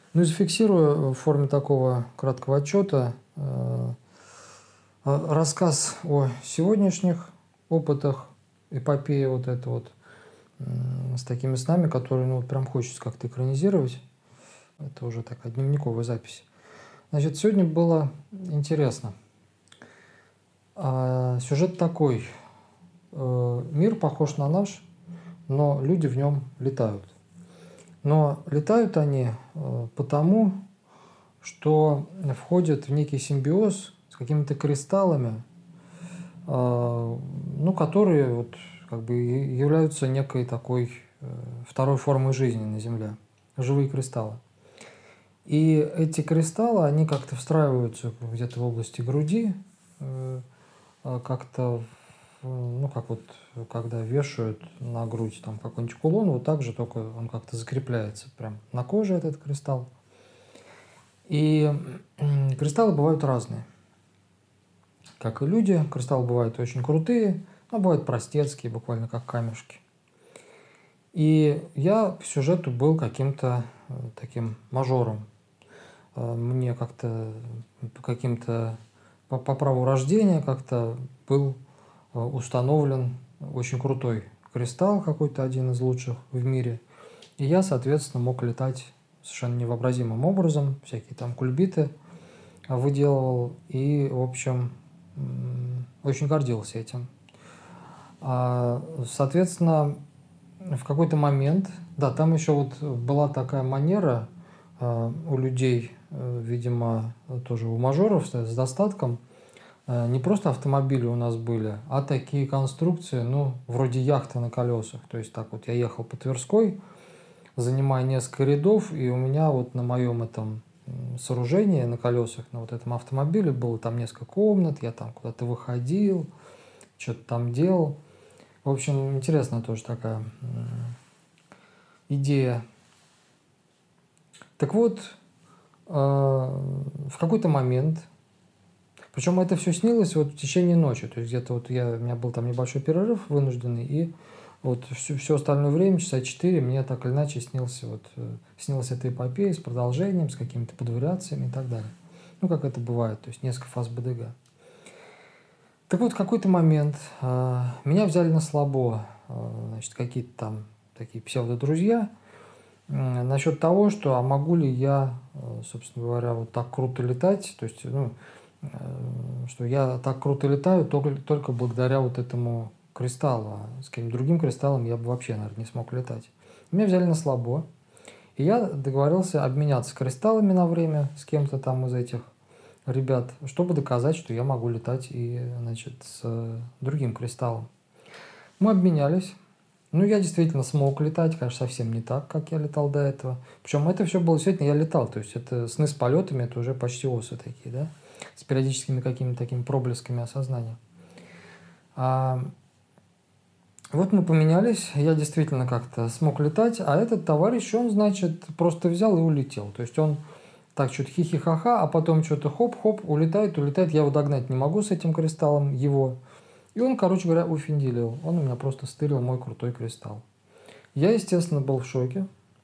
Ну и зафиксирую в форме такого краткого отчета рассказ о сегодняшних опытах, эпопеи вот это вот с такими снами, которые, ну, прям хочется как-то экранизировать. Это уже такая дневниковая запись. Значит, сегодня было интересно. Сюжет такой. Мир похож на наш, но люди в нем летают. Но летают они потому, что входят в некий симбиоз с какими-то кристаллами, ну, которые вот как бы являются некой такой второй формой жизни на Земле. Живые кристаллы. И эти кристаллы, они как-то встраиваются где-то в области груди, как-то, ну, как вот, когда вешают на грудь там какой-нибудь кулон, вот так же, только он как-то закрепляется прям на коже, этот кристалл. И кристаллы бывают разные. Как и люди, кристаллы бывают очень крутые, но бывают простецкие, буквально как камешки. И я по сюжету был каким-то таким мажором. Мне как-то каким-то по праву рождения как-то был установлен очень крутой кристалл, какой-то один из лучших в мире. И я, соответственно, мог летать совершенно невообразимым образом, всякие там кульбиты выделывал и, в общем, очень гордился этим. Соответственно, в какой-то момент, да, там еще вот была такая манера у людей, видимо, тоже у мажоров с достатком, не просто автомобили у нас были, а такие конструкции, ну, вроде яхты на колесах. То есть так вот я ехал по Тверской, занимая несколько рядов, и у меня вот на моем этом сооружении на колесах, на вот этом автомобиле было там несколько комнат, я там куда-то выходил, что-то там делал. В общем, интересная тоже такая идея. Так вот, в какой-то момент, причем это все снилось вот в течение ночи, то есть где-то вот у меня был там небольшой перерыв вынужденный, и вот все остальное время, часа 4, мне так или иначе снилась эта эпопея с продолжением, с какими-то подвариациями и так далее. Ну, как это бывает, то есть несколько фаз БДГ. Так вот, в какой-то момент меня взяли на слабо, значит, какие-то там такие псевдодрузья, насчет того, что а могу ли я, собственно говоря, вот так круто летать, то есть, ну, что я так круто летаю только благодаря вот этому кристаллу, а с каким-то другим кристаллом я бы вообще, наверное, не смог летать. Меня взяли на слабо, и я договорился обменяться кристаллами на время с кем-то там из этих ребят, чтобы доказать, что я могу летать и, значит, с другим кристаллом. Мы обменялись. Ну, я действительно смог летать, конечно, совсем не так, как я летал до этого. Причем это все было действительно, я летал, то есть это сны с полетами, это уже почти осы такие, да, с периодическими какими-то такими проблесками осознания. Вот мы поменялись, я действительно как-то смог летать, а этот товарищ, он, значит, просто взял и улетел. То есть он так что-то хихи-ха-ха, а потом что-то хоп-хоп, улетает, я его догнать не могу с этим кристаллом, его. И он, короче говоря, уфинделил. Он у меня просто стырил мой крутой кристалл. Я, естественно, был в шоке.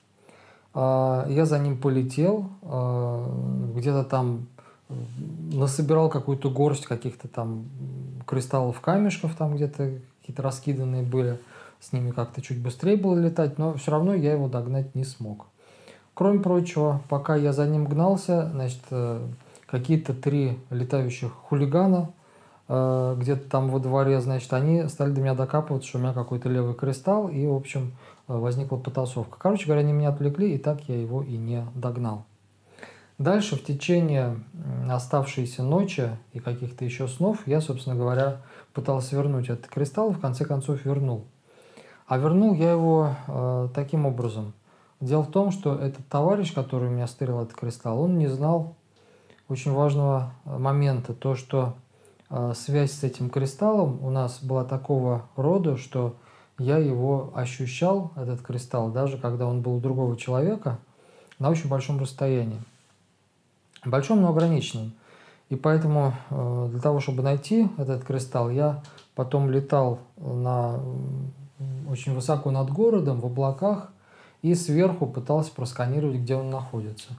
Я за ним полетел, где-то там насобирал какую-то горсть каких-то там кристаллов, камешков, там где-то какие-то раскиданные были. С ними как-то чуть быстрее было летать, но все равно я его догнать не смог. Кроме прочего, пока я за ним гнался, значит, какие-то 3 летающих хулигана где-то там во дворе, значит, они стали до меня докапываться, что у меня какой-то левый кристалл, и, в общем, возникла потасовка. Короче говоря, они меня отвлекли, и так я его и не догнал. Дальше, в течение оставшейся ночи и каких-то еще снов, я, собственно говоря, пытался вернуть этот кристалл, и в конце концов вернул. А вернул я его таким образом. Дело в том, что этот товарищ, который у меня стырил этот кристалл, он не знал очень важного момента, то, что связь с этим кристаллом у нас была такого рода, что я его ощущал, этот кристалл, даже когда он был у другого человека, на очень большом расстоянии. Большом, но ограниченном. И поэтому для того, чтобы найти этот кристалл, я потом летал очень высоко над городом, в облаках, и сверху пытался просканировать, где он находится.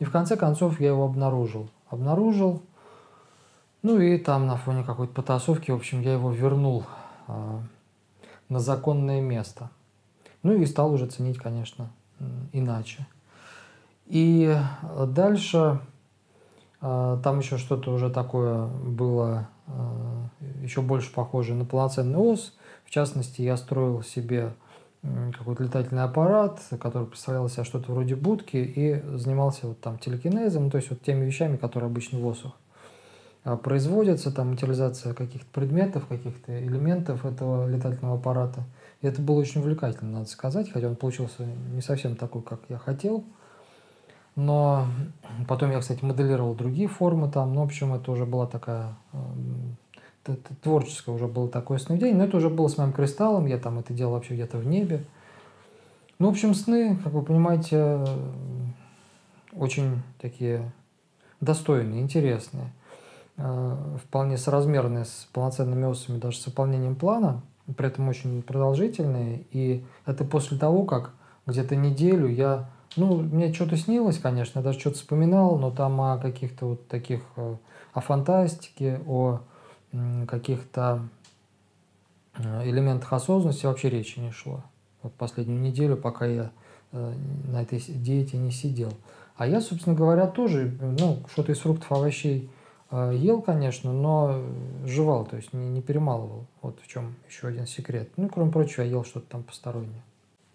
И в конце концов я его обнаружил, ну и там на фоне какой-то потасовки, в общем, я его вернул на законное место. Ну и стал уже ценить, конечно, иначе. И дальше там еще что-то уже такое было, еще больше похожее на полноценный ОС. В частности, я строил себе какой-то летательный аппарат, который представлял из себя что-то вроде будки, и занимался вот там телекинезом, то есть вот теми вещами, которые обычно в ОСах производятся, там материализация каких-то предметов, каких-то элементов этого летательного аппарата. И это было очень увлекательно, надо сказать, хотя он получился не совсем такой, как я хотел. Но потом я, кстати, моделировал другие формы там. Ну, в общем, это уже была такая творческое уже было такое сновидение. Но это уже было с моим кристаллом. Я там это делал вообще где-то в небе. Ну, в общем, сны, как вы понимаете, очень такие достойные, интересные. Вполне соразмерные с полноценными осами, даже с выполнением плана. При этом очень продолжительные. И это после того, как где-то неделю я... Ну, мне что-то снилось, конечно, я даже что-то вспоминал, но там о каких-то вот таких, о фантастике, о каких-то элементах осознанности вообще речи не шло. Вот последнюю неделю, пока я на этой диете не сидел. А я, собственно говоря, тоже, ну, что-то из фруктов, овощей ел, конечно, но жевал, то есть не перемалывал. Вот в чем еще один секрет. Ну, кроме прочего, я ел что-то там постороннее.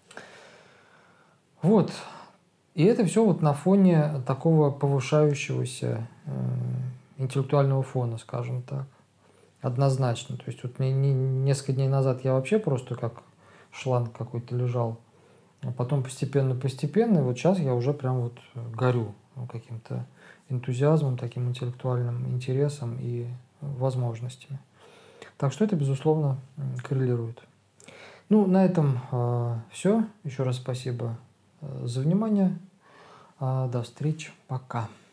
Вот. И это все вот на фоне такого повышающегося интеллектуального фона, скажем так. Однозначно. То есть вот несколько дней назад я вообще просто как шланг какой-то лежал. А потом постепенно, и вот сейчас я уже прям вот горю каким-то энтузиазмом, таким интеллектуальным интересом и возможностями. Так что это, безусловно, коррелирует. Ну, на этом все. Еще раз спасибо за внимание. До встречи. Пока.